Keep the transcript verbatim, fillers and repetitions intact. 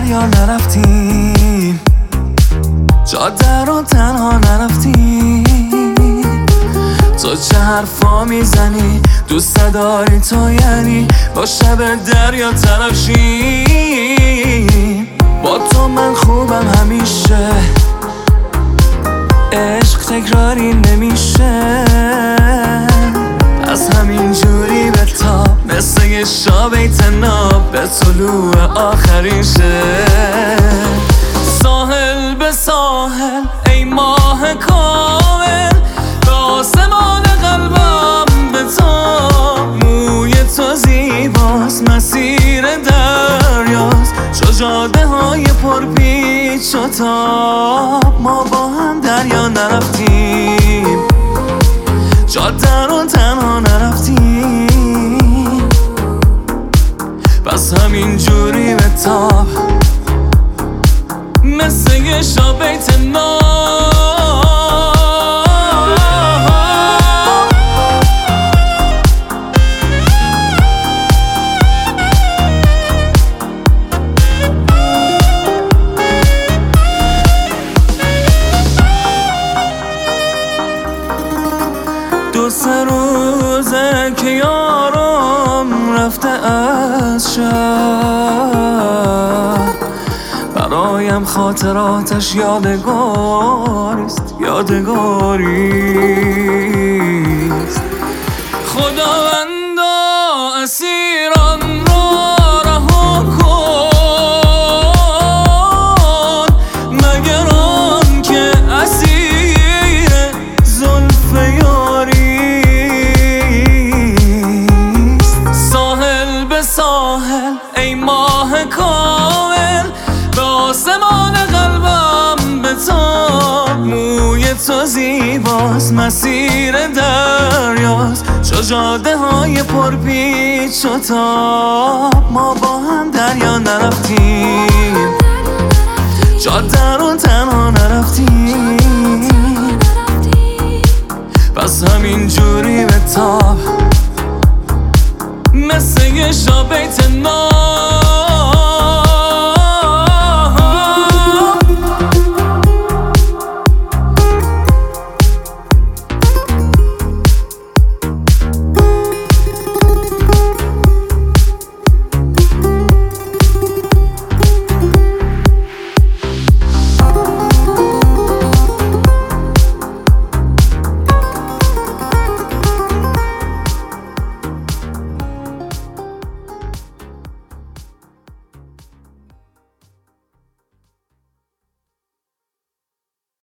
دریا نرفتیم، جاده رو تنها نرفتیم. تو چه حرفا میزنی؟ دوست داری تو یعنی با شب دریا طرف شیم. با تو من خوبم همیشه، عشق تکراری نمیشه. از همین جوری به تاب مثل یه شابه تناب به طلوع آخرین شب. ساحل به ساحل ای ماه کامل، به آسمان قلبم به تا. موی تو زیباست مسیر دریاست، چو جاده های پر پیچ و تاب. ما با هم دریا نرفتیم، جاده رو تنها نرفتیم. پس همین جوری به تاب مثل یه شب بیت ناب. دو سه روزه که یارم رفته از شهر، برایم خاطراتش یادگاریست یادگاریست. خداوندا اسیران را رها کن، مگر آن که اسیر زلف یاریست. ساحل به ساحل ای ماه کامل، به آسمان قلبم به تا. موی تو زیباست مسیر دریاست، چو جاده های پر پیچ و تاب. ما با هم دریا نرفتیم، جاده رو تنها نرفتیم. پس همین جوری